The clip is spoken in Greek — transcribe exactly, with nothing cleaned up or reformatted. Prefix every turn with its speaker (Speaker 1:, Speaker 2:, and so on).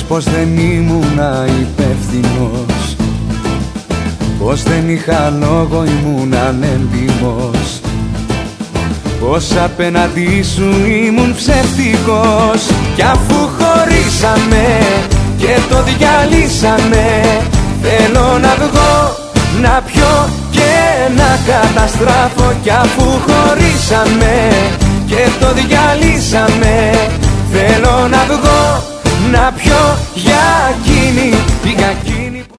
Speaker 1: πως δεν ήμουνα υπεύθυνος, πως δεν είχα λόγο, ήμουν ανέντιμος, πως απέναντί σου ήμουν ψεύτικος. Κι αφού χωρίσαμε και το διαλύσαμε, θέλω να βγω, να πιω και να καταστράφω. Κι αφού χωρίσαμε και το διαλύσαμε, θέλω να βγω,